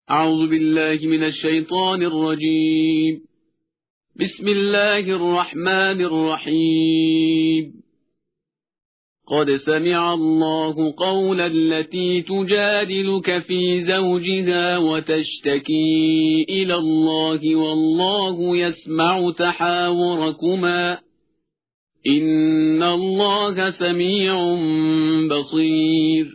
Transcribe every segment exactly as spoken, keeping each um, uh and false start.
أعوذ بالله من الشيطان الرجيم. بسم الله الرحمن الرحيم. قد سمع الله قول التي تجادلك في زوجها وتشتكي إلى الله والله يسمع تحاوركما إن الله سميع بصير.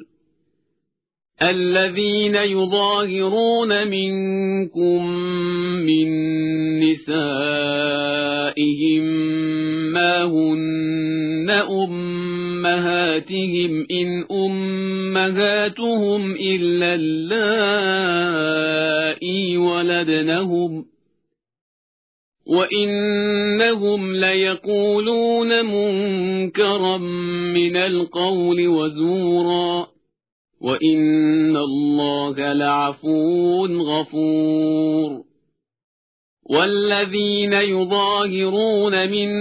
الذين يظاهرون منكم من نسائهم ما هن أمهاتهم إن أمهاتهم إلا اللائي ولدنهم وإنهم ليقولون منكرا من القول وزورا وإن الله لعفو غفور. والذين يظاهرون من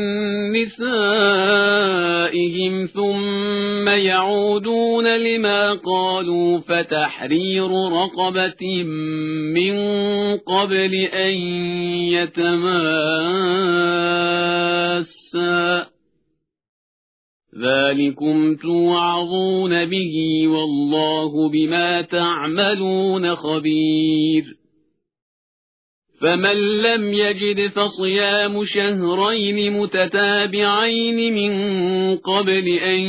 نسائهم ثم يعودون لما قالوا فتحرير رقبة من قبل أن يتماسا ذلكم توعظون به والله بما تعملون خبير. فمن لم يجد فصيام شهرين متتابعين من قبل أن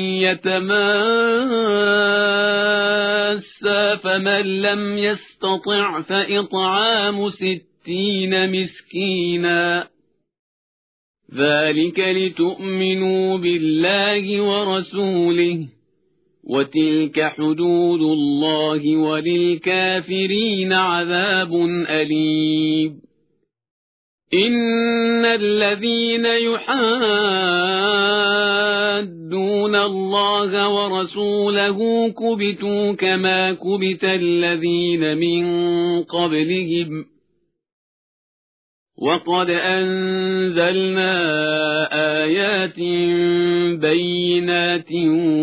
يتماسا فمن لم يستطع فإطعام ستين مسكينا ذلك لتؤمنوا بالله ورسوله وتلك حدود الله وللكافرين عذاب أليم. إن الذين يحادون الله ورسوله كبتوا كما كبت الذين من قبلهم وقد أنزلنا آيات بينات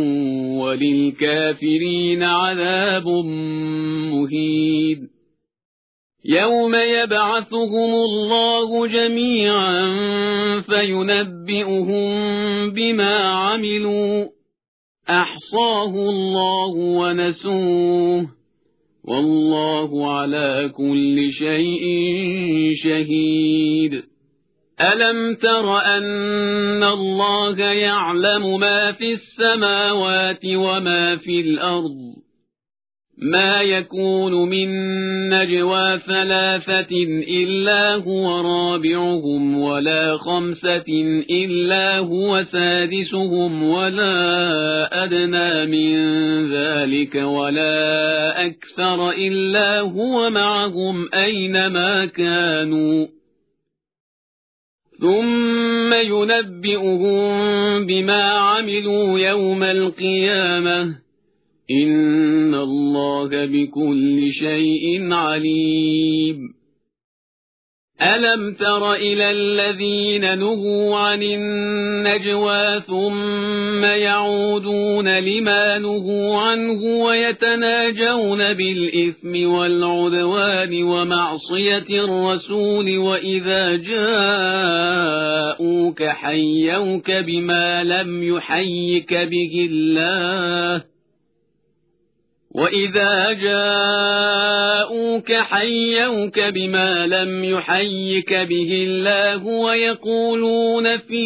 وللكافرين عذاب مهين. يوم يبعثهم الله جميعا فينبئهم بما عملوا أحصاه الله ونسوه والله على كل شيء شهيد. ألم تر أن الله يعلم ما في السماوات وما في الأرض ما يكون من نجوى ثلاثة إلا هو رابعهم ولا خمسة إلا هو سادسهم ولا أدنى من ذلك ولا أكثر إلا هو معهم أينما كانوا ثم ينبئهم بما عملوا يوم القيامة إن الله بكل شيء عليم. ألم تر إلى الذين نهوا عن النجوى ثم يعودون لما نهوا عنه ويتناجون بالإثم والعدوان ومعصية الرسول وإذا جاءوك حيوك بما لم يحيك به الله وإذا جاءوك حيوك بما لم يحيك به الله ويقولون في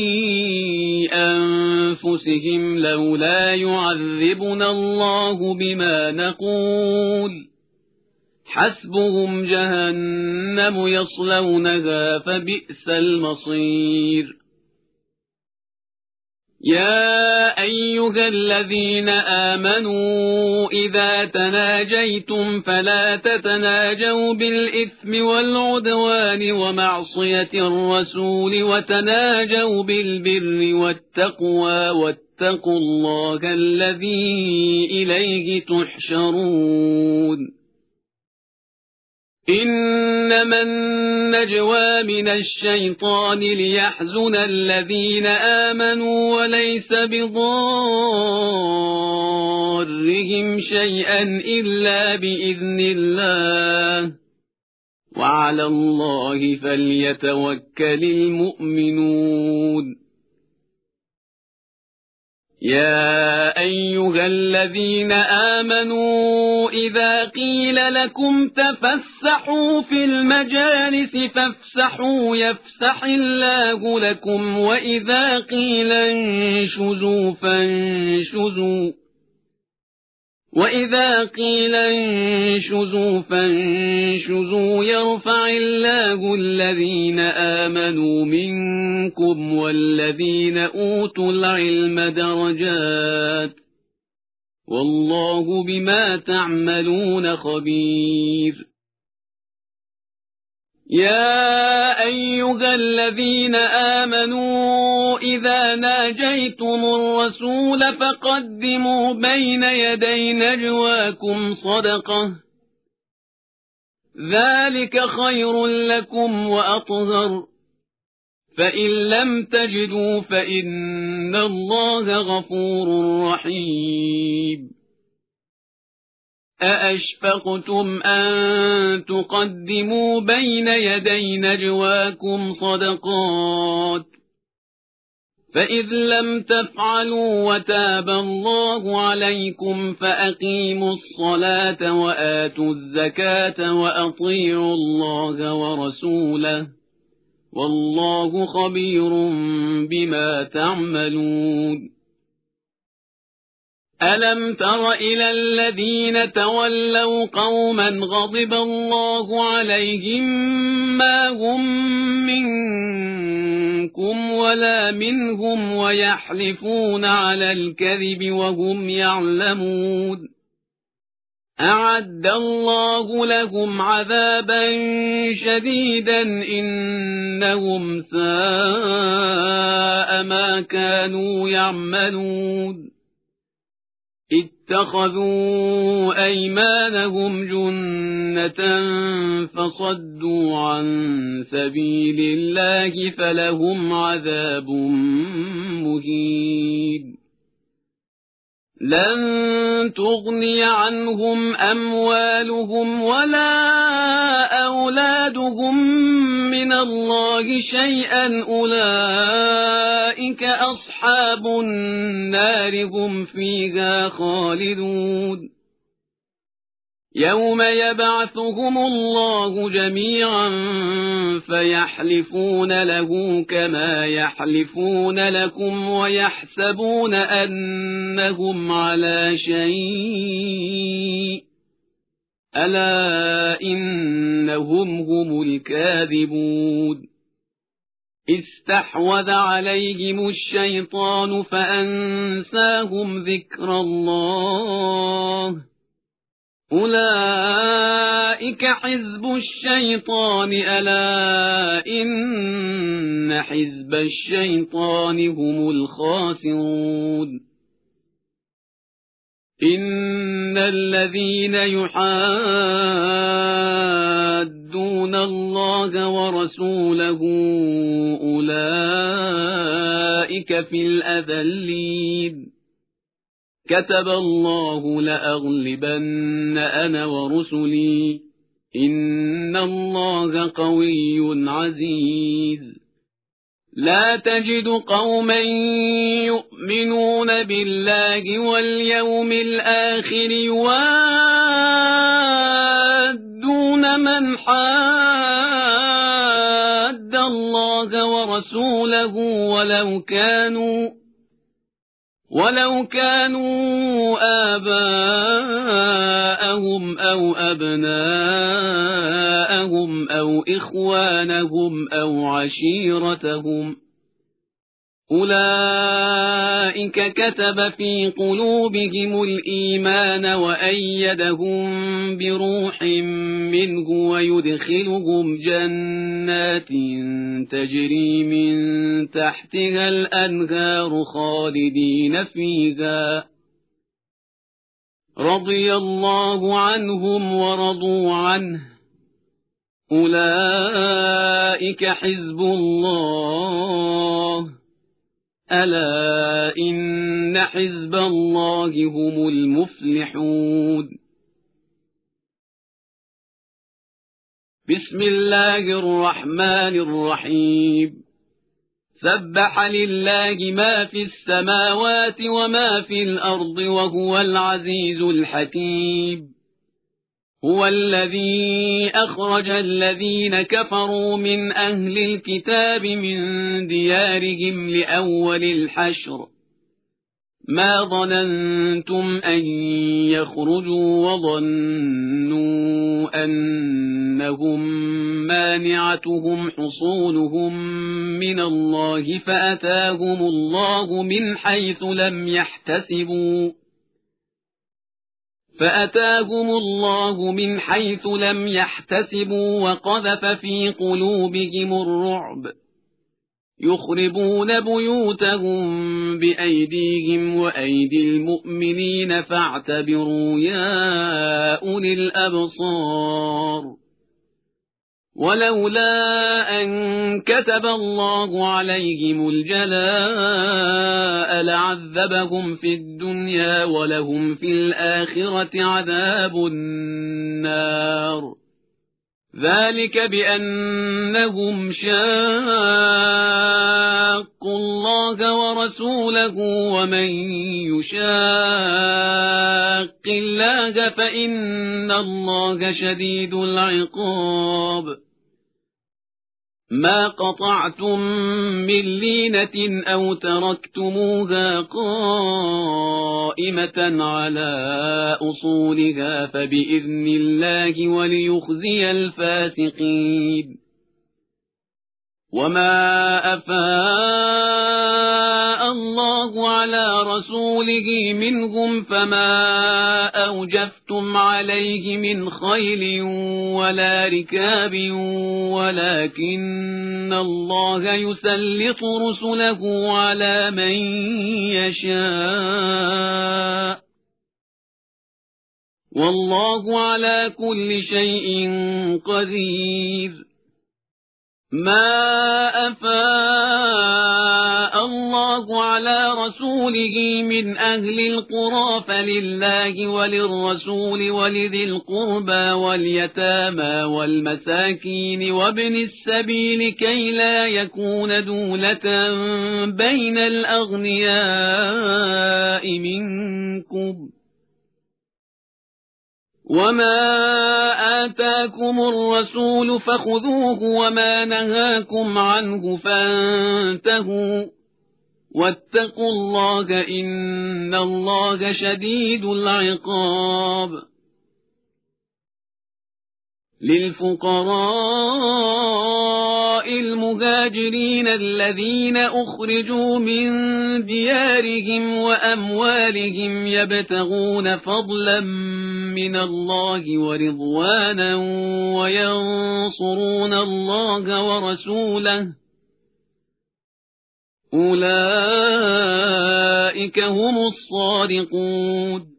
أنفسهم لولا يعذبنا الله بما نقول حسبهم جهنم يصلونها فبئس المصير. يا أيها الذين آمنوا إذا تناجيتم فلا تتناجوا بالإثم والعدوان ومعصية الرسول وتناجوا بالبر والتقوى واتقوا الله الذي إليه تحشرون. إنما النجوى من الشيطان ليحزن الذين آمنوا وليس بضارهم شيئا إلا بإذن الله وعلى الله فليتوكل المؤمنون يا أيها الذين آمنوا إذا قيل لكم تفسحوا في المجالس فافسحوا يفسح الله لكم وإذا قيل انشزوا فانشزوا وإذا قيل انشزوا فانشزوا يرفع الله الذين آمنوا منكم والذين أوتوا العلم درجات والله بما تعملون خبير يا أيها الذين آمنوا إذا ناجيتم الرسول فقدموا بين يدي نجواكم صدقة ذلك خير لكم وأطهر فإن لم تجدوا فإن الله غفور رحيم أأشفقتم أن تقدموا بين يدي نجواكم صدقات فإذ لم تفعلوا وتاب الله عليكم فأقيموا الصلاة وآتوا الزكاة وأطيعوا الله ورسوله والله خبير بما تعملون ألم تر إلى الذين تولوا قوما غضب الله عليهم ما هم منكم ولا منهم ويحلفون على الكذب وهم يعلمون أعد الله لهم عذابا شديدا إنهم ساء ما كانوا يعملون اتخذوا أيمانهم جنة فصدوا عن سبيل الله فلهم عذاب مهين لن تغني عنهم أموالهم ولا أولادهم من الله شيئا أولئك أصحاب النار هم فيها خالدون يوم يبعثهم الله جميعا فيحلفون له كما يحلفون لكم ويحسبون أنهم على شيء ألا إنهم هم الكاذبون استحوذ عليهم الشيطان فأنساهم ذكر الله أولئك حزب الشيطان ألا إن حزب الشيطان هم الخاسرون إن الذين يحادون الله ورسوله أولئك في الأذلين كتب الله لأغلبن أنا ورسلي إن الله قوي عزيز لا تجد قوما يؤمنون بالله واليوم الآخر يوادون من حاد الله ورسوله ولو كانوا ولو كانوا آباءهم أو أبناءهم أو إخوانهم أو عشيرتهم أولئك كتب في قلوبهم الإيمان وأيدهم بروح منه ويدخلهم جنات تجري من تحتها الأنهار خالدين فيها رضي الله عنهم ورضوا عنه أولئك حزب الله ألا إن حزب الله هم المفلحون بسم الله الرحمن الرحيم سبح لله ما في السماوات وما في الأرض وهو العزيز الحكيم هو الذي أخرج الذين كفروا من أهل الكتاب من ديارهم لأول الحشر ما ظننتم أن يخرجوا وظنوا أنهم مانعتهم حصونهم من الله فأتاهم الله من حيث لم يحتسبوا فأتاهم الله من حيث لم يحتسبوا وقذف في قلوبهم الرعب يخربون بيوتهم بأيديهم وأيدي المؤمنين فاعتبروا يا أولي الأبصار ولولا أن كتب الله عليهم الجلاء لعذبهم في الدنيا ولهم في الآخرة عذاب النار ذلك بأنهم شاقوا الله ورسوله ومن يشاق الله فإن الله شديد العقاب ما قطعتم من لينة أو تركتموها قائمة على أصولها فبإذن الله وليخزي الفاسقين وما أفاء الله على رسوله منهم فما أوجفتم عليه من خيل ولا ركاب ولكن الله يسلط رسله على من يشاء والله على كل شيء قدير ما أفاء الله على رسوله من أهل القرى فلله وللرسول ولذي القربى واليتامى والمساكين وابن السبيل كي لا يكون دولة بين الأغنياء منكم وما آتاكم الرسول فخذوه وما نهاكم عنه فانتهوا واتقوا الله إن الله شديد العقاب للفقراء المهاجرين الذين أخرجوا من ديارهم وأموالهم يبتغون فضلا من الله ورضوانا وينصرون الله ورسوله أولئك هم الصادقون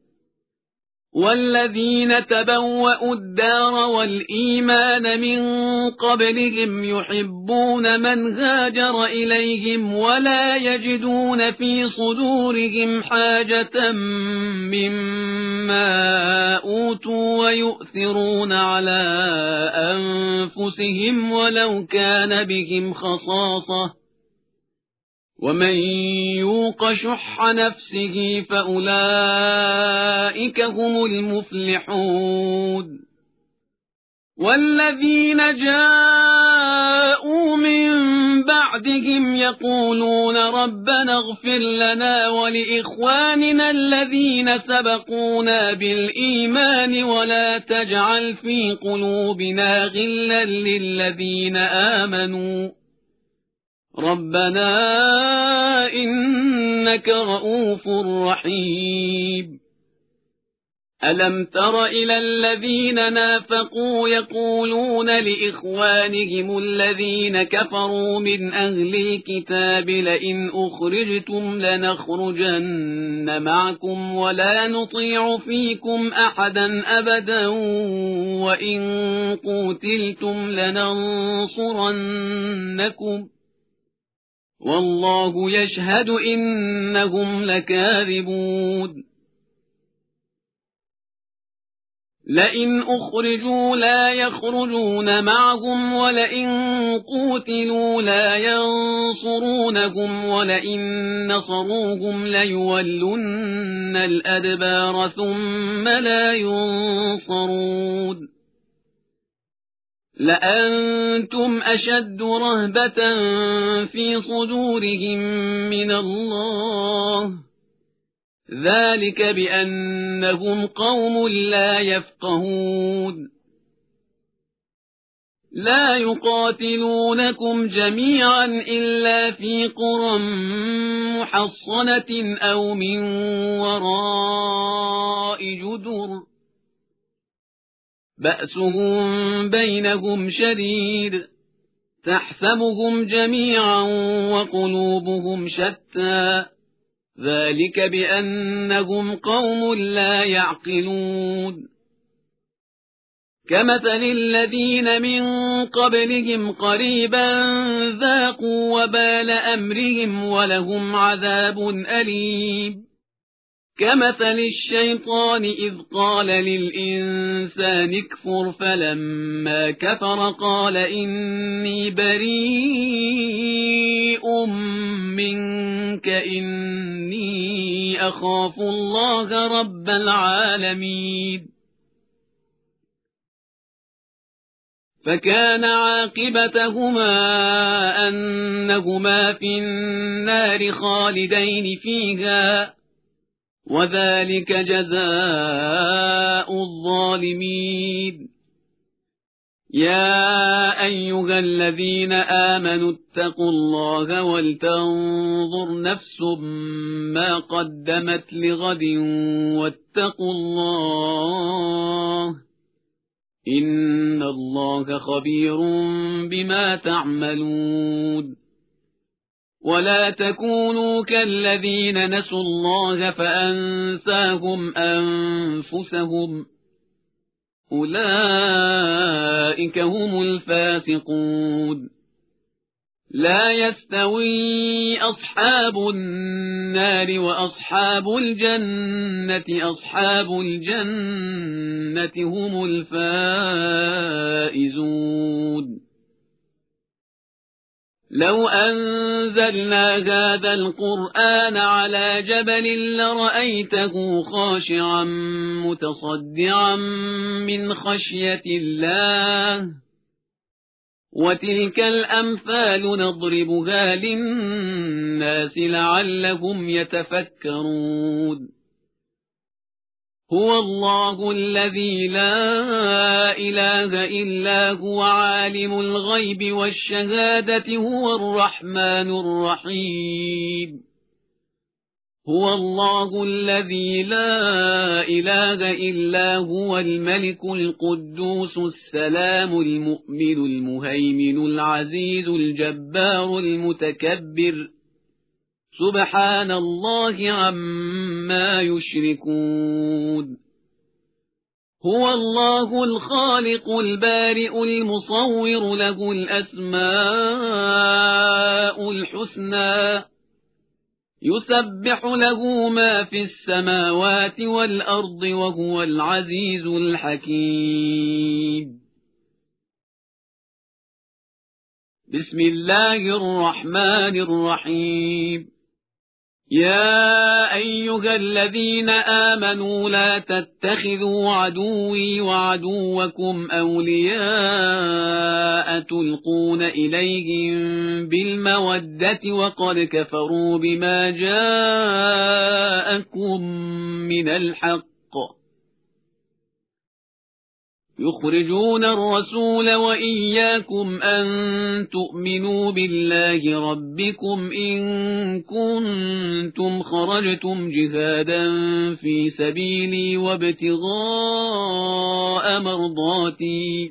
والذين تبوأوا الدار والإيمان من قبلهم يحبون من هاجر إليهم ولا يجدون في صدورهم حاجة مما أوتوا ويؤثرون على أنفسهم ولو كان بهم خصاصة ومن يوق شح نفسه فأولئك هم المفلحون والذين جاءوا من بعدهم يقولون ربنا اغفر لنا ولإخواننا الذين سبقونا بالإيمان ولا تجعل في قلوبنا غلا للذين آمنوا ربنا إنك رؤوف رحيم ألم تر إلى الذين نافقوا يقولون لإخوانهم الذين كفروا من أهل الكتاب لئن أخرجتم لنخرجن معكم ولا نطيع فيكم أحدا أبدا وإن قوتلتم لننصرنكم والله يشهد إنهم لكاذبون لئن أخرجوا لا يخرجون معهم ولئن قوتلوا لا ينصرونهم ولئن نصروهم ليولن الأدبار ثم لا ينصرون لأنتم أشد رهبة في صدورهم من الله ذلك بأنهم قوم لا يفقهون لا يقاتلونكم جميعا إلا في قرى محصنة أو من وراء جدر بأسهم بينهم شديد تحسبهم جميعا وقلوبهم شتى ذلك بأنهم قوم لا يعقلون كمثل الذين من قبلهم قريبا ذاقوا وبال أمرهم ولهم عذاب أليم كمثل الشيطان إذ قال للإنسان اكفر فلما كفر قال إني بريء منك إني أخاف الله رب العالمين فكان عاقبتهما أنهما في النار خالدين فيها وذلك جزاء الظالمين يا أيها الذين آمنوا اتقوا الله ولتنظر نفس ما قدمت لغد واتقوا الله إن الله خبير بما تعملون ولا تكونوا كالذين نسوا الله فأنساهم أنفسهم أولئك هم الفاسقون لا يستوي أصحاب النار وأصحاب الجنة أصحاب الجنة هم الفائزون لو أنزلنا هذا القرآن على جبل لرأيته خاشعا متصدعا من خشية الله وتلك الأمثال نضربها للناس لعلهم يتفكرون هو الله الذي لا إله إلا هو عالم الغيب والشهادة هو الرحمن الرحيم هو الله الذي لا إله إلا هو الملك القدوس السلام المؤمن المهيمن العزيز الجبار المتكبر سبحان الله عما يشركون هو الله الخالق البارئ المصور له الأسماء الحسنى يسبح له ما في السماوات والأرض وهو العزيز الحكيم بسم الله الرحمن الرحيم يا أيها الذين آمنوا لا تتخذوا عدوي وعدوكم أولياء تلقون إليهم بالمودة وقد كفروا بما جاءكم من الحق يخرجون الرسول وإياكم أن تؤمنوا بالله ربكم إن كنتم خرجتم جهادا في سبيلي وابتغاء مرضاتي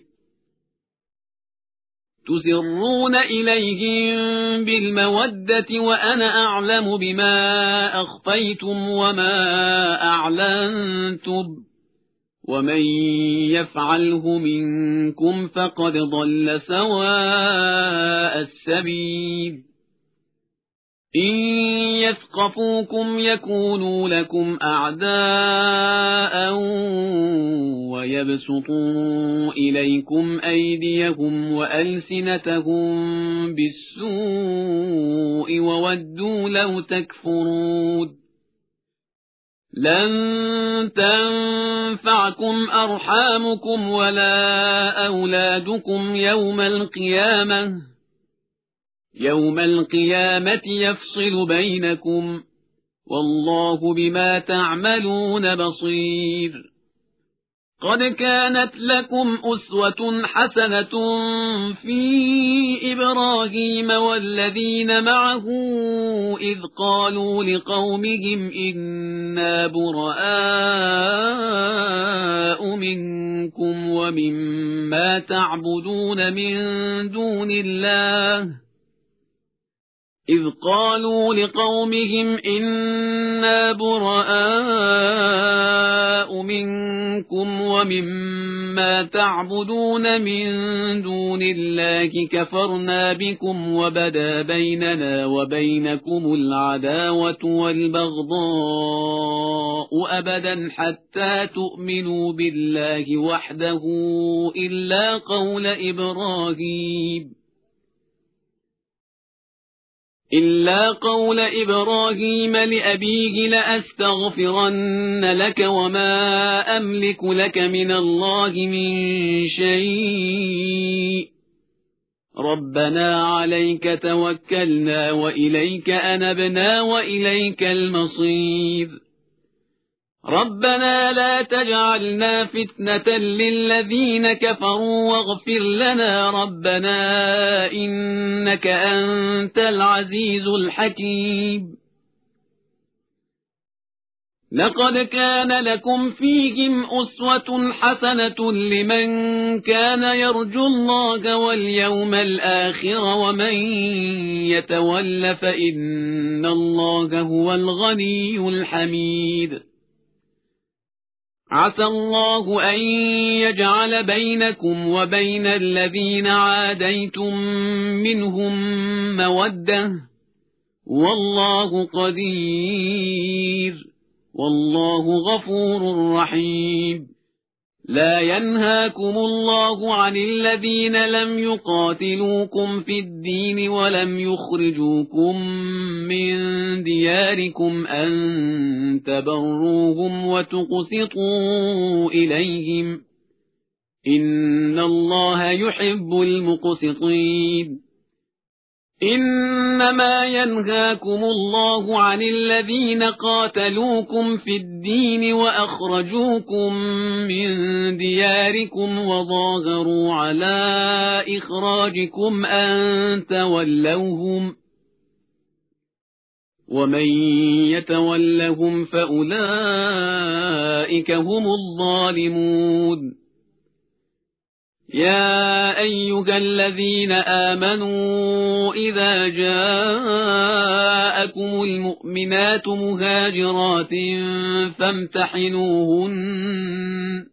تسرون إليهم بالمودة وأنا أعلم بما أخفيتم وما أعلنتم ومن يفعله منكم فقد ضل سواء السبيل إن يثقفوكم يكونوا لكم أعداء ويبسطوا إليكم أيديهم وألسنتهم بالسوء وودوا لو تكفرون لن تنفعكم أرحامكم ولا أولادكم يوم القيامة يوم القيامة يفصل بينكم والله بما تعملون بصير قد كانت لكم أسوة حسنة في إبراهيم والذين معه إذ قالوا لقومهم إنا براء منكم ومما تعبدون من دون الله إذ قالوا لقومهم إنا براء منكم ومما تعبدون من دون الله كفرنا بكم وبدا بيننا وبينكم العداوة والبغضاء أبدا حتى تؤمنوا بالله وحده إلا قول إبراهيم إلا قول إبراهيم لأبيه لأستغفرن لك وما أملك لك من الله من شيء ربنا عليك توكلنا وإليك أنبنا وإليك المصير ربنا لا تجعلنا فتنة للذين كفروا واغفر لنا ربنا إنك أنت العزيز الحكيم لقد كان لكم فيهم أسوة حسنة لمن كان يرجو الله واليوم الآخر ومن يتول فإن الله هو الغني الحميد عسى الله أن يجعل بينكم وبين الذين عاديتم منهم مودة والله قدير والله غفور رحيم لا ينهاكم الله عن الذين لم يقاتلوكم في الدين ولم يخرجوكم من دياركم أن تبروهم وتقسطوا إليهم إن الله يحب المقسطين إنما ينهاكم الله عن الذين قاتلوكم في الدين وأخرجوكم من دياركم وظاهروا على إخراجكم أن تولوهم ومن يتولهم فأولئك هم الظالمون يا أيها الذين آمنوا إذا جاءكم المؤمنات مهاجرات فامتحنوهن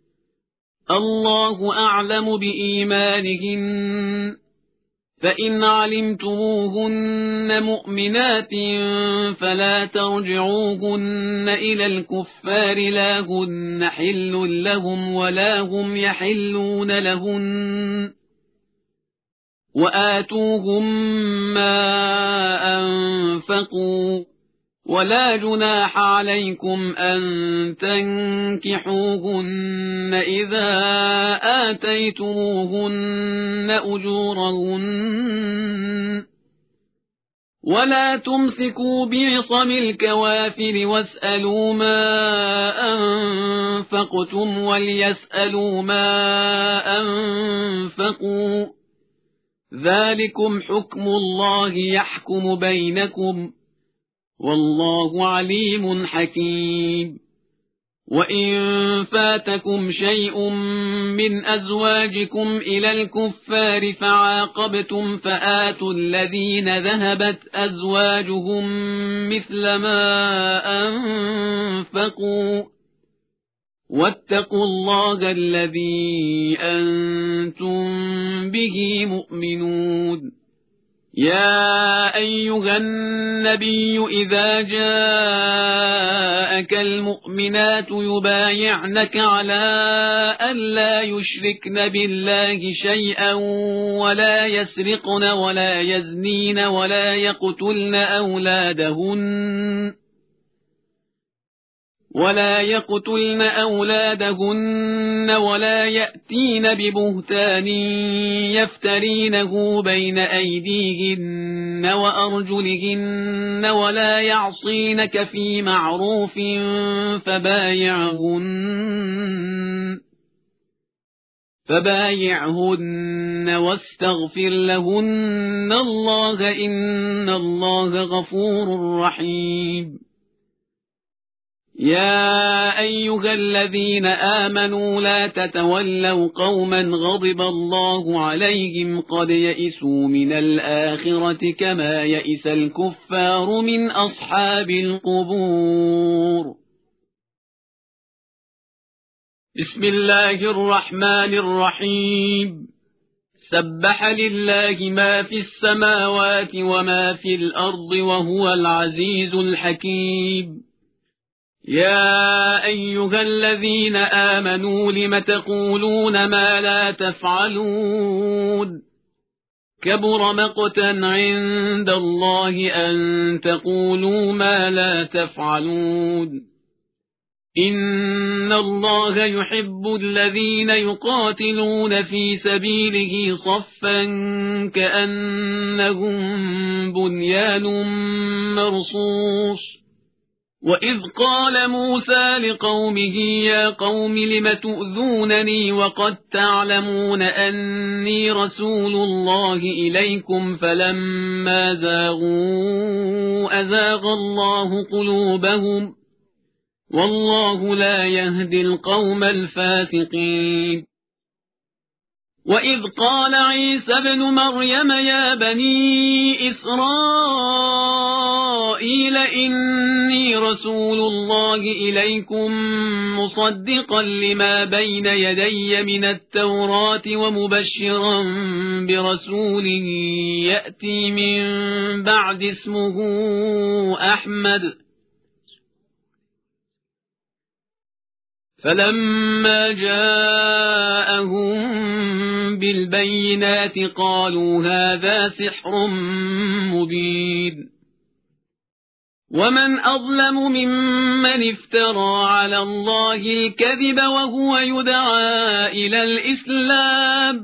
الله أعلم بإيمانهن فإن علمتموهن مؤمنات فلا ترجعوهن إلى الكفار لا هن حل لهم ولا هم يحلون لهن وآتوهم ما أنفقوا ولا جناح عليكم أن تنكحوهن إذا آتيتموهن أجورهن ولا تمسكوا بعصم الكوافر واسألوا ما أنفقتم وليسألوا ما أنفقوا ذلكم حكم الله يحكم بينكم والله عليم حكيم. وإن فاتكم شيء من أزواجكم إلى الكفار فعاقبتم فآتوا الذين ذهبت أزواجهم مثل ما أنفقوا واتقوا الله الذي أنتم به مؤمنون. يا أيها النبي إذا جاءك المؤمنات يبايعنك على أن لا يشركن بالله شيئا ولا يسرقن ولا يزنين ولا يقتلن أولادهن ولا يقتلن أولادهن ولا يأتين ببهتان يفترينه بين أيديهن وأرجلهن ولا يعصينك في معروف فبايعهن فبايعهن واستغفر لهن الله إن الله غفور رحيم. يا أيها الذين آمنوا لا تتولوا قوما غضب الله عليهم قد يئسوا من الآخرة كما يئس الكفار من أصحاب القبور. بسم الله الرحمن الرحيم. سبح لله ما في السماوات وما في الأرض وهو العزيز الحكيم. يا أيها الذين آمنوا لم تقولون ما لا تفعلون كبر مقتا عند الله أن تقولوا ما لا تفعلون. إن الله يحب الذين يقاتلون في سبيله صفا كأنهم بنيان مرصوص. وإذ قال موسى لقومه يا قوم لم تؤذونني وقد تعلمون أني رسول الله إليكم فلما زاغوا أزاغ الله قلوبهم والله لا يهدي القوم الفاسقين. وإذ قال عيسى ابن مريم يا بني إسرائيل إني رسول الله إليكم مصدقا لما بين يدي من التوراة ومبشرا برسول يأتي من بعد اسمه أحمد. فلما جاءهم بالبينات قالوا هذا سحر مبين. ومن أظلم ممن افترى على الله الكذب وهو يدعى إلى الإسلام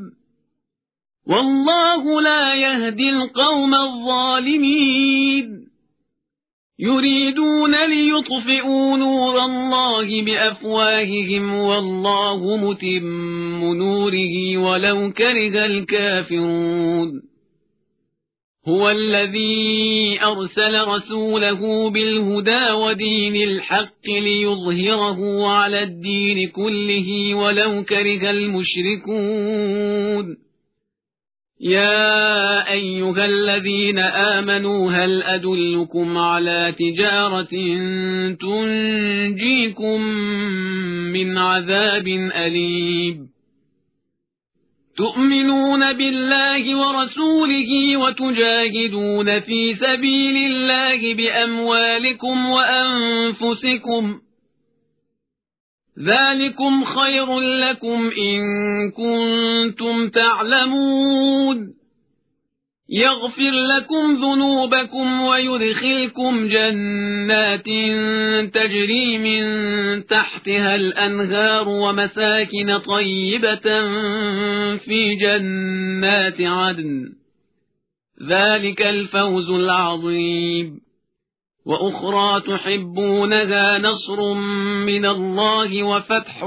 والله لا يهدي القوم الظالمين. يريدون ليطفئوا نور الله بأفواههم والله متم نوره ولو كره الكافرون. هو الذي أرسل رسوله بالهدى ودين الحق ليظهره على الدين كله ولو كره المشركون. يا أيها الذين آمنوا هل أدلكم على تجارة تنجيكم من عذاب أليم. تؤمنون بالله ورسوله وتجاهدون في سبيل الله بأموالكم وأنفسكم ذلكم خير لكم إن كنتم تعلمون. يغفر لكم ذنوبكم ويدخلكم جنات تجري من تحتها الأنهار ومساكن طيبة في جنات عدن ذلك الفوز العظيم. وأخرى تحبونها نصر من الله وفتح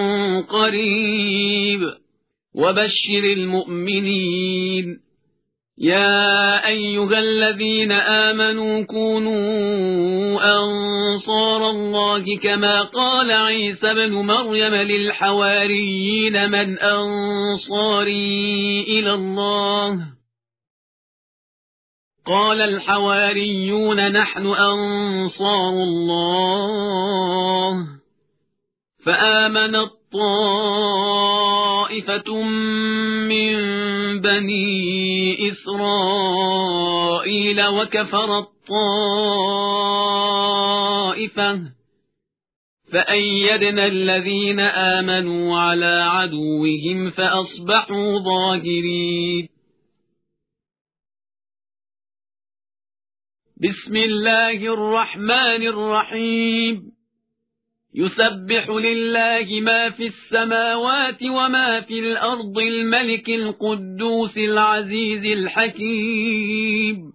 قريب وبشر المؤمنين. يا أيها الذين آمنوا كونوا أنصار الله كما قال عيسى بن مريم للحواريين من أنصاري إلى الله؟ قال الحواريون نحن أنصار الله. فآمنت طائفة من بني إسرائيل وكفرت طائفة فأيدنا الذين آمنوا على عدوهم فأصبحوا ظاهرين. بسم الله الرحمن الرحيم. يسبح لله ما في السماوات وما في الأرض الملك القدوس العزيز الحكيم.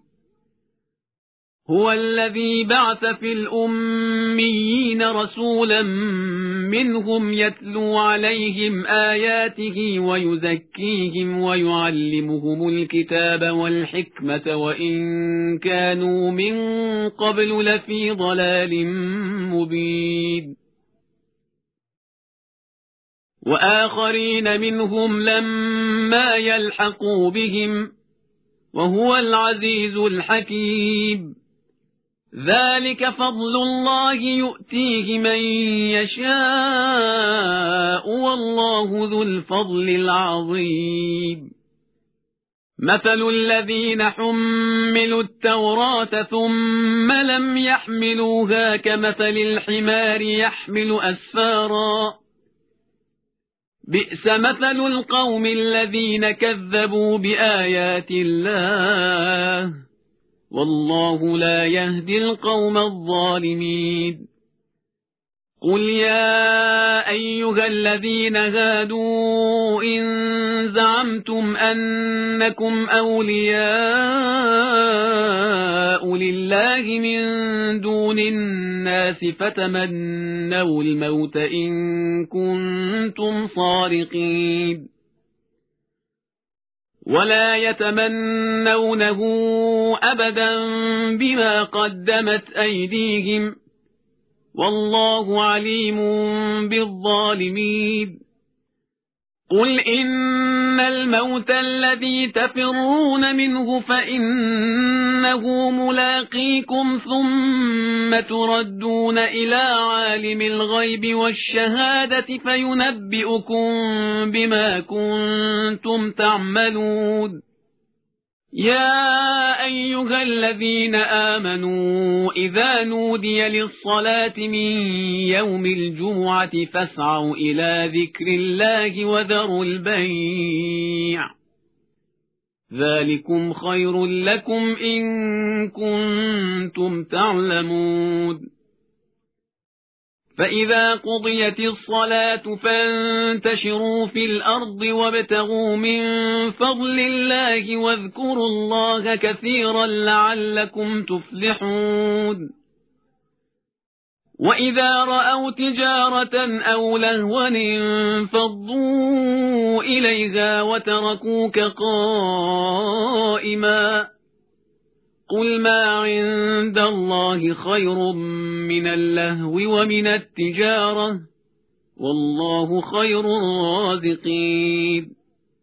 هو الذي بعث في الأميين رسولا منهم يتلو عليهم آياته ويزكيهم ويعلمهم الكتاب والحكمة وإن كانوا من قبل لفي ضلال مبين. وآخرين منهم لما يلحقوا بهم وهو العزيز الحكيم. ذلك فضل الله يؤتيه من يشاء والله ذو الفضل العظيم. مثل الذين حملوا التوراة ثم لم يحملوها كمثل الحمار يحمل أسفارا بئس مثل القوم الذين كذبوا بآيات الله والله لا يهدي القوم الظالمين. قل يا أيها الذين هادوا إن زعمتم أنكم أولياء لله من دون الناس فتمنوا الموت إن كنتم صادقين ولا يتمنونه أبدا بما قدمت أيديهم والله عليم بالظالمين. قل إن الموت الذي تفرون منه فإنه ملاقيكم ثم تردون إلى عالم الغيب والشهادة فينبئكم بما كنتم تعملون. يا أيها الذين آمنوا إذا نودي للصلاة من يوم الجمعة فاسعوا إلى ذكر الله وذروا البيع ذلكم خير لكم إن كنتم تعلمون. فإذا قضيت الصلاة فانتشروا في الأرض وابتغوا من فضل الله واذكروا الله كثيرا لعلكم تفلحون. وإذا رأوا تجارة أو لهوا انفضوا إليها وتركوك قائما قل ما عند الله خير من اللهو ومن التجارة والله خير الرازقين.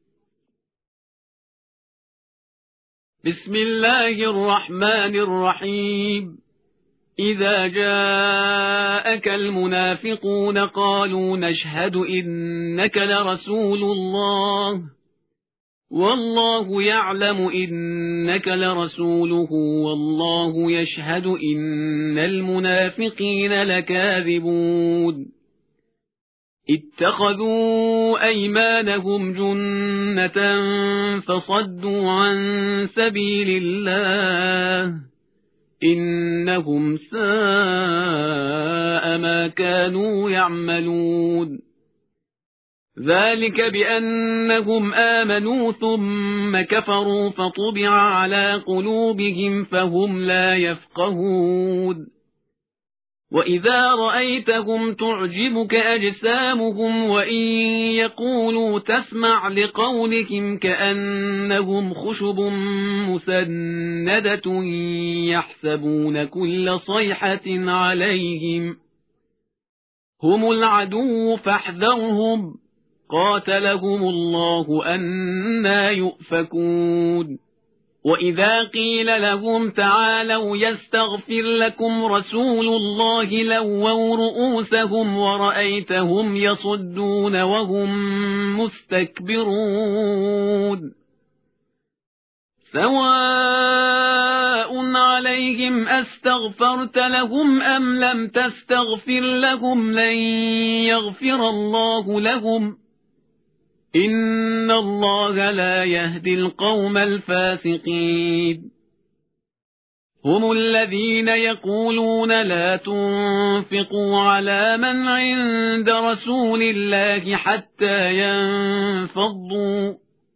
بسم الله الرحمن الرحيم. إذا جاءك المنافقون قالوا نشهد إنك لرسول الله والله يعلم إنك لرسوله والله يشهد إن المنافقين لكاذبون. اتخذوا أيمانهم جنة فصدوا عن سبيل الله إنهم ساء ما كانوا يعملون. ذلك بأنهم آمنوا ثم كفروا فطبع على قلوبهم فهم لا يفقهون وإذا رأيتهم تعجبك أجسامهم وإن يقولوا تسمع لقولهم كأنهم خشب مسندة يحسبون كل صيحة عليهم هم العدو فاحذرهم قاتلهم الله أنى يؤفكون وإذا قيل لهم تعالوا يستغفر لكم رسول الله لووا رؤوسهم ورأيتهم يصدون وهم مستكبرون سواء عليهم أستغفرت لهم أم لم تستغفر لهم لن يغفر الله لهم إن الله لا يهدي القوم الفاسقين هم الذين يقولون لا تنفقوا على من عند رسول الله حتى ينفضوا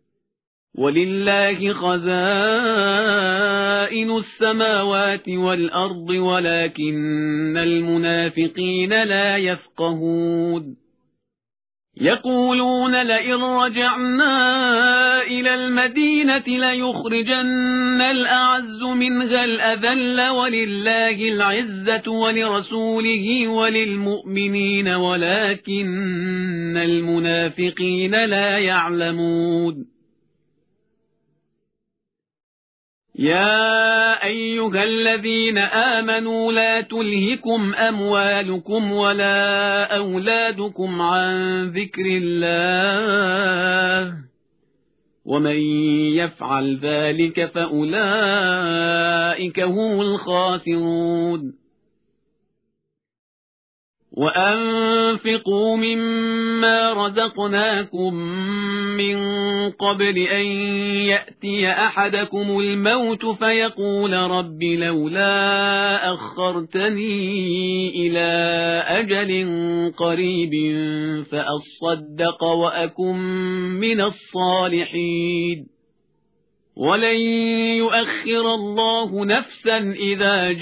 ولله خزائن السماوات والأرض ولكن المنافقين لا يفقهون يقولون لئن رجعنا إلى المدينة ليخرجن الأعز منها الأذل ولله العزة ولرسوله وللمؤمنين ولكن المنافقين لا يعلمون يا أيها الذين آمنوا لا تلهكم أموالكم ولا أولادكم عن ذكر الله ومن يفعل ذلك فأولئك هم الخاسرون وأنفقوا مما رزقناكم من قبل أن يأتي أحدكم الموت فيقول رب لولا أخرتني إلى أجل قريب فأصدق وأكن من الصالحين ولن يؤخر الله نفسا إذا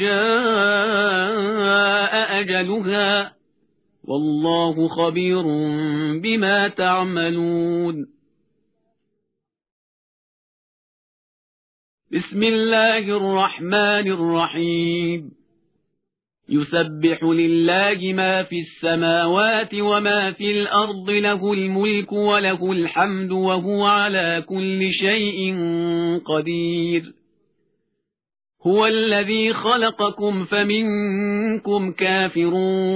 جاء أجلها والله خبير بما تعملون بسم الله الرحمن الرحيم يسبح لله ما في السماوات وما في الأرض له الملك وله الحمد وهو على كل شيء قدير هو الذي خلقكم فمنكم كافر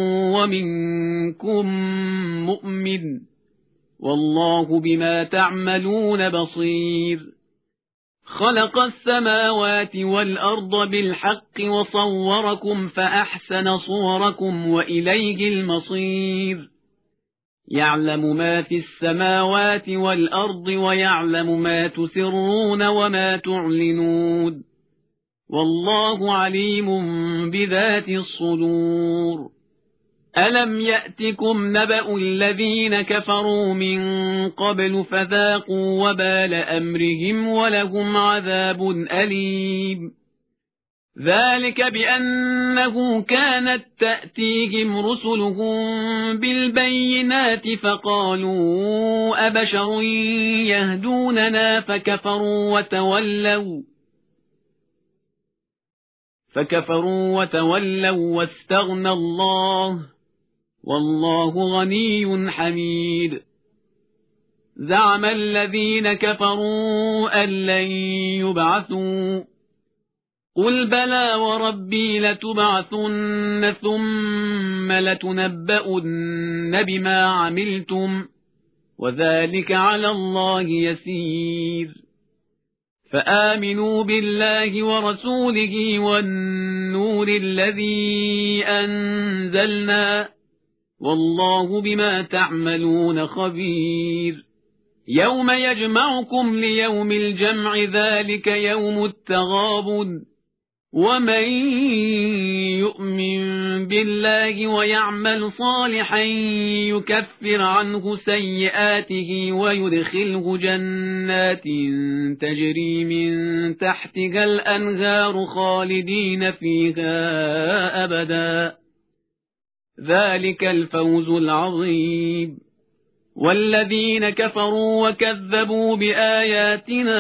ومنكم مؤمن والله بما تعملون بصير خلق السماوات والأرض بالحق وصوركم فأحسن صوركم وإليه المصير يعلم ما في السماوات والأرض ويعلم ما تسرون وما تعلنون والله عليم بذات الصدور ألم يأتكم نبأ الذين كفروا من قبل فذاقوا وبال أمرهم ولهم عذاب أليم ذلك بأنه كانت تأتيهم رسلهم بالبينات فقالوا أبشر يهدوننا فكفروا وتولوا فكفروا وتولوا واستغنى الله والله غني حميد زعم الذين كفروا أن لن يبعثوا قل بلى وربي لتبعثن ثم لتنبؤن بما عملتم وذلك على الله يسير فآمنوا بالله ورسوله والنور الذي أنزلنا والله بما تعملون خبير يوم يجمعكم ليوم الجمع ذلك يوم التغابن ومن يؤمن بالله ويعمل صالحا يكفر عنه سيئاته ويدخله جنات تجري من تحتها الأنهار خالدين فيها أبدا، ذلك الفوز العظيم. والذين كفروا وكذبوا بآياتنا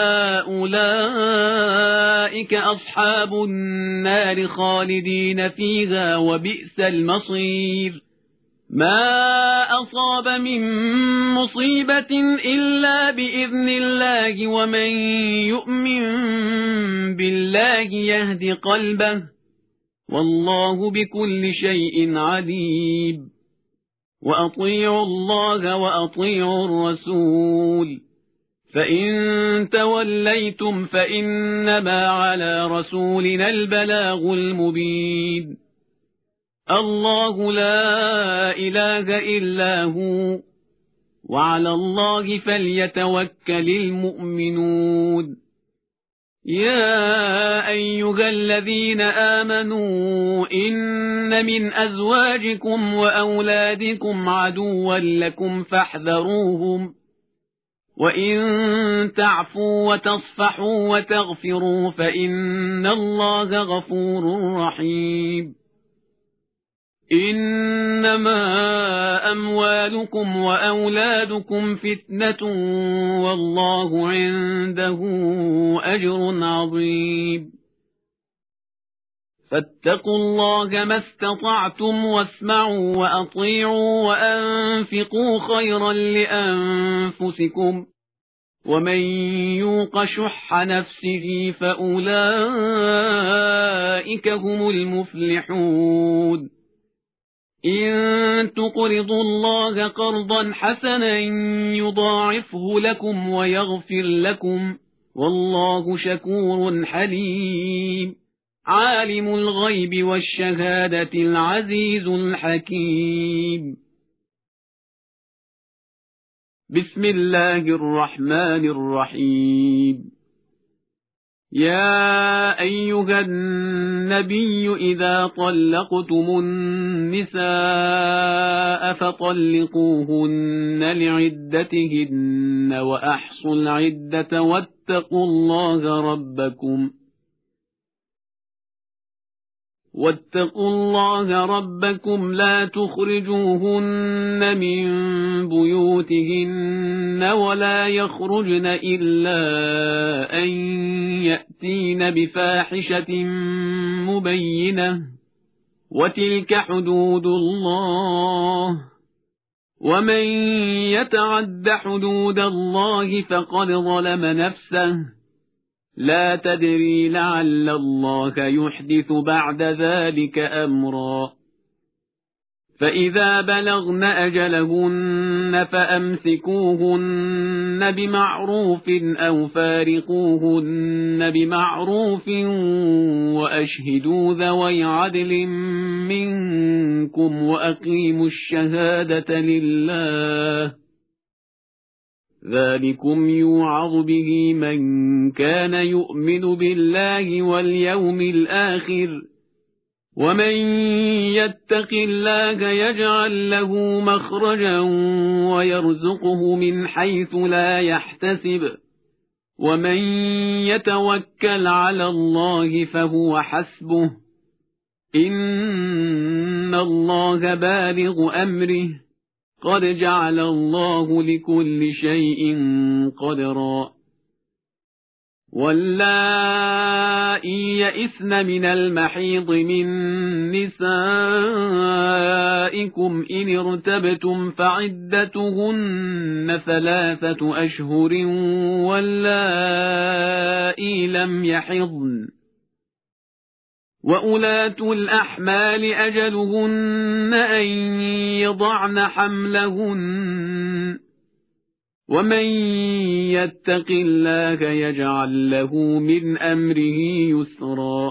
أولئك أصحاب النار خالدين فيها وبئس المصير. ما أصاب من مصيبة إلا بإذن الله، ومن يؤمن بالله يهد قلبه، والله بكل شيء عليم. وأطيعوا الله وأطيعوا الرسول، فإن توليتم فإنما على رسولنا البلاغ المبين. الله لا إله إلا هو، وعلى الله فليتوكل المؤمنون. يا أيها الذين آمنوا إن من أزواجكم وأولادكم عدوا لكم فاحذروهم، وإن تعفوا وتصفحوا وتغفروا فإن الله غفور رحيم. إنما أموالكم وأولادكم فتنة، والله عنده أجر عظيم. فاتقوا الله ما استطعتم واسمعوا وأطيعوا وأنفقوا خيرا لأنفسكم، ومن يوق شح نفسه فأولئك هم المفلحون. إن تقرضوا الله قرضا حسنا يضاعفه لكم ويغفر لكم، والله شكور حليم. عالم الغيب والشهادة العزيز الحكيم. بسم الله الرحمن الرحيم. يا أيها النبي إذا طلقتم النساء فطلقوهن لعدتهن وأحصوا العدة واتقوا الله ربكم واتقوا الله ربكم لا تخرجوهن من بيوتهن ولا يخرجن إلا أن يأتين بفاحشة مبينة، وتلك حدود الله، ومن يتعد حدود الله فقد ظلم نفسه. لا تدري لعل الله يحدث بعد ذلك أمرا. فإذا بلغن أجلهن فأمسكوهن بمعروف أو فارقوهن بمعروف وأشهدوا ذوي عدل منكم وأقيموا الشهادة لله، ذلكم يوعظ به من كان يؤمن بالله واليوم الآخر، ومن يتق الله يجعل له مخرجا ويرزقه من حيث لا يحتسب، ومن يتوكل على الله فهو حسبه، إن الله بالغ أمره، قد جعل الله لكل شيء قدرا. واللائي يئسن من المحيض من نسائكم إن ارتبتم فعدتهن ثلاثة أشهر واللائي لم يحضن، وأولاة الأحمال أجلهن أن يضعن حملهن، ومن يتق الله يجعل له من أمره يسرا.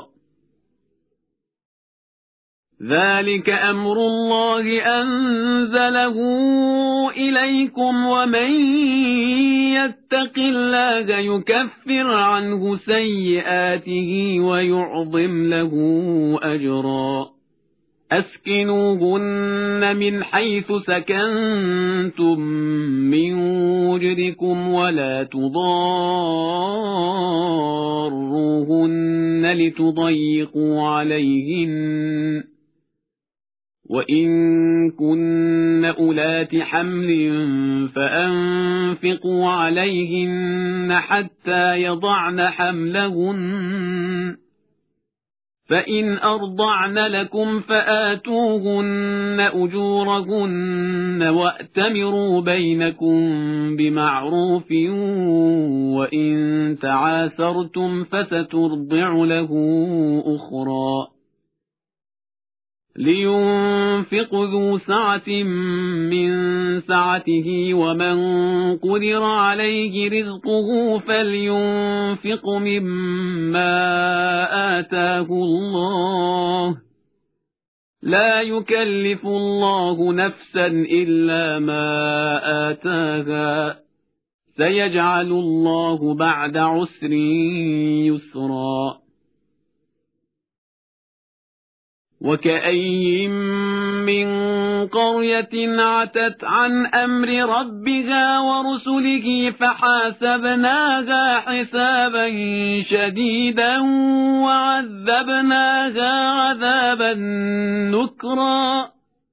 ذلك أمر الله أنزله إليكم، ومن يتق الله يكفر عنه سيئاته ويعظم له أجرا أسكنوهن من حيث سكنتم من وجدكم ولا تضاروهن لتضيقوا عليهن وإن كن أولات حمل فأنفقوا عليهن حتى يضعن حملهن فإن أرضعن لكم فآتوهن أجورهن وأتمروا بينكم بمعروف وإن تعاثرتم فسترضع له أخرى لينفق ذو سعة من سعته ومن قدر عليه رزقه فلينفق مما آتاه الله لا يكلف الله نفسا إلا ما آتاها سيجعل الله بعد عسر يسرا وكأين من قرية عتت عن أمر ربها ورسله فحاسبناها حسابا شديدا وعذبناها عذابا نكرا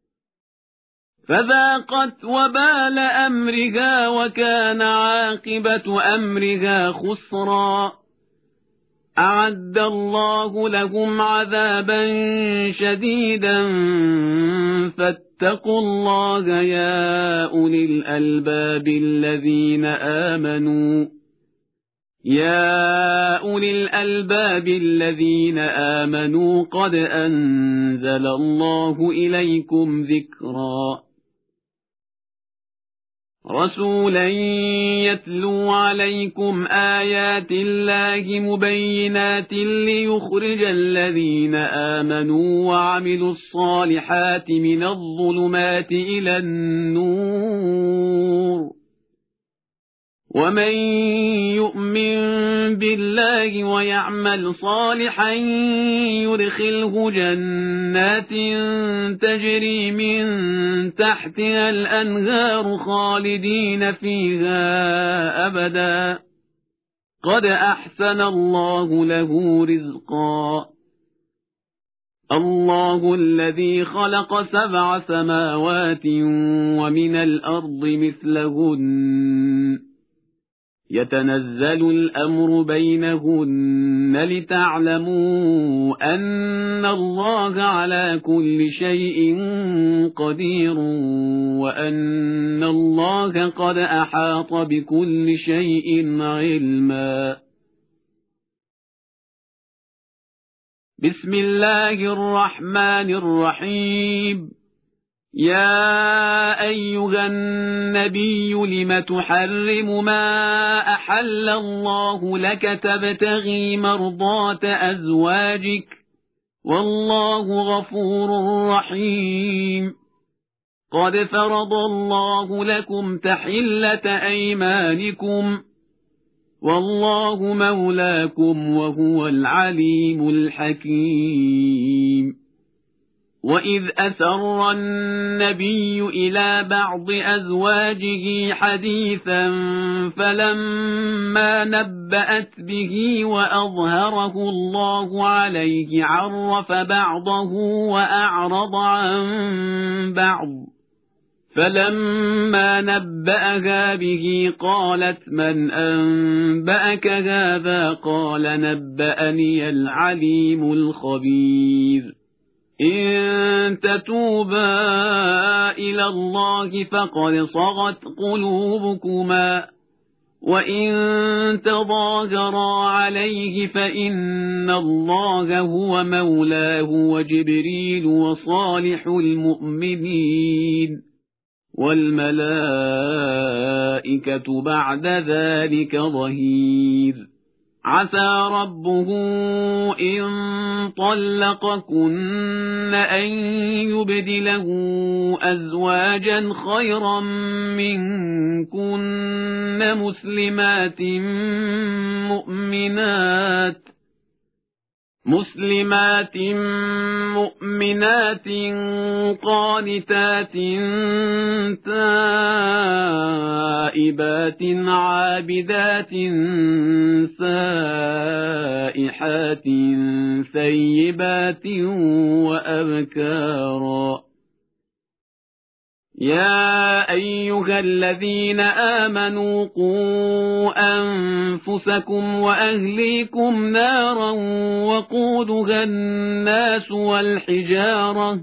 فذاقت وبال أمرها وكان عاقبة أمرها خسرا أعد الله لهم عذابا شديدا فاتقوا الله يا أولي الألباب الذين آمنوا يا أولي الألباب الذين آمنوا قد أنزل الله إليكم ذكرا رسولا يتلو عليكم آيات الله مبينات ليخرج الذين آمنوا وعملوا الصالحات من الظلمات إلى النور ومن يؤمن بالله ويعمل صالحا يدخله جنات تجري من تحتها الأنهار خالدين فيها أبدا قد أحسن الله له رزقا الله الذي خلق سبع سماوات ومن الأرض مثلهن يتنزل الأمر بينهن لتعلموا أن الله على كل شيء قدير وأن الله قد أحاط بكل شيء علما بسم الله الرحمن الرحيم يا أيها النبي لم تحرم ما أحل الله لك تبتغي مرضات أزواجك والله غفور رحيم قد فرض الله لكم تحلة أيمانكم والله مولاكم وهو العليم الحكيم وإذ أسر النبي إلى بعض أزواجه حديثا فلما نبأت به وأظهره الله عليه عرف بعضه وأعرض عن بعض فلما نبأها به قالت من أنبأك هذا قال نبأني العليم الخبير إن تتوبا إلى الله فقد صغت قلوبكما وإن تظاهرا عليه فإن الله هو مولاه وجبريل وصالح المؤمنين والملائكة بعد ذلك ظهير عسى ربه إن طلقكن أن يبدله أزواجا خيرا منكن مسلمات مؤمنات مسلمات مؤمنات قانتات تائبات عابدات سائحات ثيبات وأبكارا يا أيها الذين آمنوا قوا أنفسكم وأهليكم نارا وقودها الناس والحجارة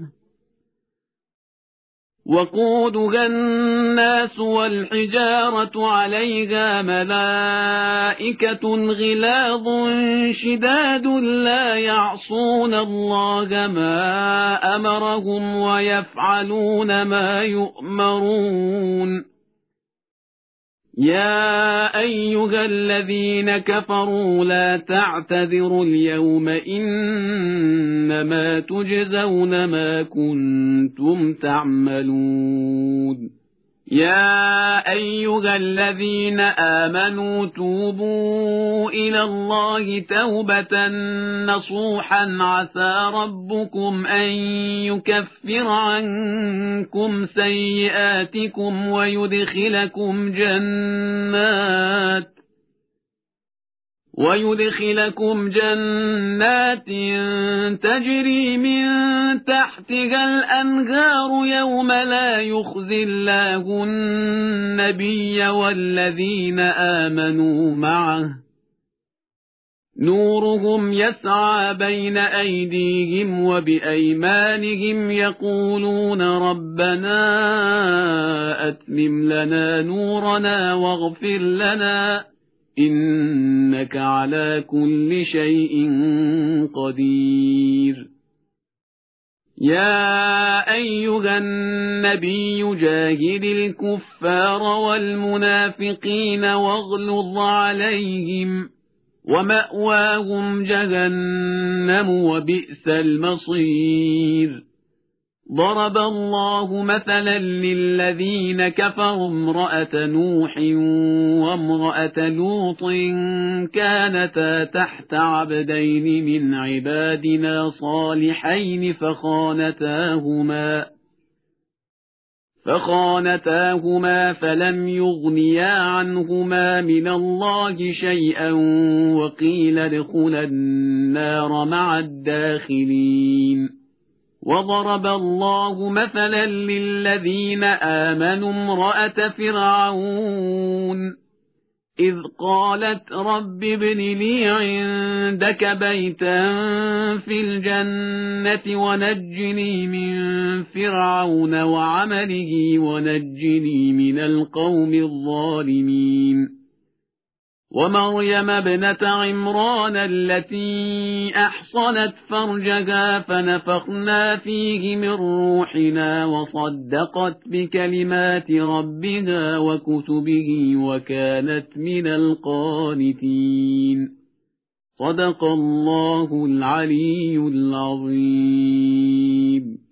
وقودها الناس والحجارة عليها ملائكة غلاظ شداد لا يعصون الله ما أمرهم ويفعلون ما يؤمرون يا أيها الذين كفروا لا تعتذروا اليوم إنما تجزون ما كنتم تعملون يا أيها الذين آمنوا توبوا إلى الله توبة نصوحا عسى ربكم أن يكفر عنكم سيئاتكم ويدخلكم جنات ويدخلكم جنات تجري من تحتها الأنهار يوم لا يخزي الله النبي والذين آمنوا معه نورهم يسعى بين أيديهم وبأيمانهم يقولون ربنا أتمم لنا نورنا واغفر لنا إنك على كل شيء قدير يا أيها النبي جاهد الكفار والمنافقين واغلظ عليهم ومأواهم جهنم وبئس المصير ضرب الله مثلا للذين كفروا امرأة نوح وامرأة لوط كانتا تحت عبدين من عبادنا صالحين فخانتاهما فخانتاهما فلم يغنيا عنهما من الله شيئا وقيل ادخلا النار مع الداخلين وضرب الله مثلا للذين آمنوا امرأة فرعون إذ قالت رب ابن لي عندك بيتا في الجنة ونجني من فرعون وعمله ونجني من القوم الظالمين ومريم ابنة عمران التي أحصنت فرجها فنفخنا فيه من روحنا وصدقت بكلمات ربها وكتبه وكانت من القانتين صدق الله العلي العظيم.